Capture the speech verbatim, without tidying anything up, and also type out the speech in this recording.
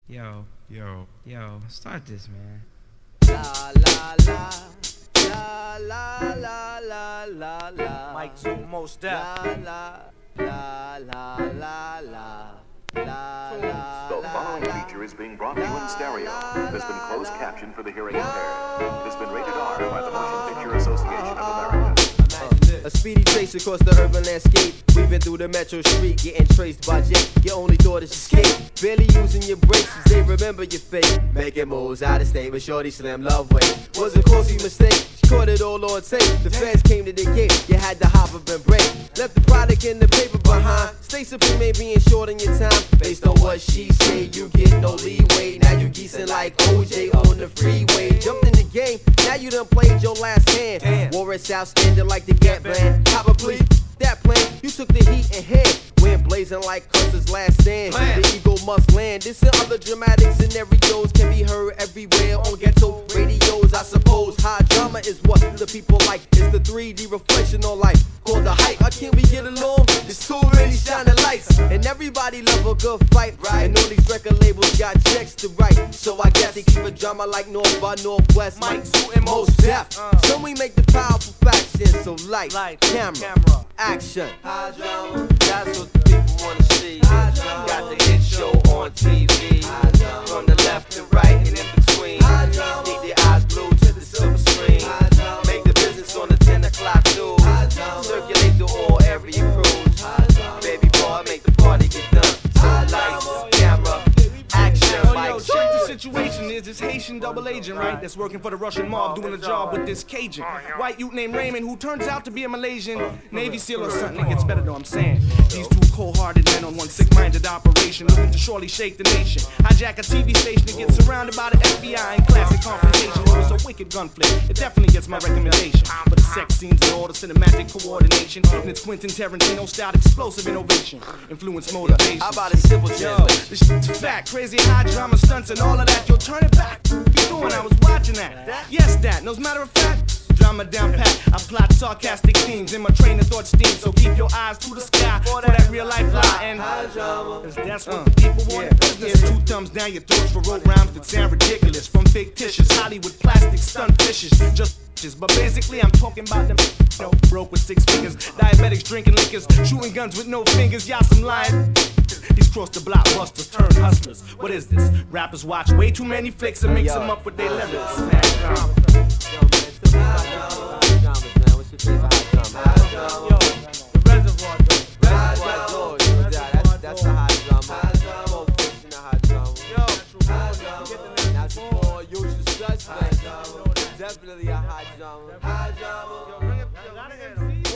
Yo, yo, yo, start this, man. La la la, la la la la la la. Mike Two, Most Def. La la la la la la. La, la, The la, following la, feature is being brought to you in stereo. It has been closed captioned for the hearing impaired. It has been rated R by the Motion Picture Association of America. Uh, a speedy chase across the urban landscape, weaving through the metro street, getting traced by Jake. Your only thought is escape, barely using your brakes as they remember your fate. Making moves out of state with Shorty Slim Love Way. Was a costly mistake, she caught it all on tape. The fans came to the gate, you had to hop up and break. Left the product in the paper behind. Stay supreme, may being short on your time. Based on what she say, you get no leeway. Now you geesing like O J on the freeway. Jumped in the game, now you done played your last hand. Warrants outstanding like the Gap Band. Cop a plea, that plan, you took the heat in hand. Wind blazing like Custer's last stand. The eagle must land. This and other dramatic scenarios can be heard everywhere on ghetto radios, I suppose. High drama is what the people like. It's the three D reflection on life called the hype. How can we get along? It's too many shining lights, and everybody love a good fight, right? And all these record labels got checks to write, so I guess they keep a drama like North by Northwest. Mike Two and Most Def. Uh. So we make the powerful faction. So light, Light, camera, camera. action. High drama, that's what the people wanna see. Got the hit show on T V. From the left to right and in between. Keep your eyes glued to the silver screen. Make the business on the ten o'clock news. Circulate through all area crews. Baby boy, make the party get done. So lights, camera, action. Yo, yo, Mike check the Two. situation is this Haitian double agent, right? That's working for the Russian mob, doing a job with this Cajun white youth named Raymond, who turns out to be a Malaysian Navy SEAL or something. It gets better though, I'm saying. These two cold-hearted men on one sick-minded operation, looking to surely shake the nation. Hijack a T V station and get surrounded by the F B I in classic confrontation. It was a wicked gunflick. It definitely gets my recommendation for the sex scenes and all the cinematic coordination. And it's Quentin Tarantino-style explosive innovation, influence motivation. How about a simple Yo, translation? this shit's a fact, crazy high drama stunts and all of that. Yo, turn it back. What you doing? I was watching that. Yes, that. No, as a matter of fact, drama down pat. I plot sarcastic themes in my train of thought steam. So keep your eyes to the sky for that real life lie. And cause that's what the people want. Here's two thumbs down your throats for road rhymes that sound ridiculous. From fictitious Hollywood plastic stunt fishes. Just but basically I'm talking about them you know, broke with six fingers, diabetics drinking liquors, shooting guns with no fingers. Y'all some lying. These cross the blockbusters turn hustlers. What is this? Rappers watch way too many flicks and mix them up with their lyrics. Yo, man, still high drama. High dramas, man. What's your favorite high drama? High drama. Yo, the reservoir though. Reservoir Dogs, no doubt. That's, that's the high drama. High drama. Pulp Fiction, the high drama. Yo, High drama. Natural Born, Usual Suspect. Definitely a high drama. High drama. Yo, bring it, yo, bring it, M C.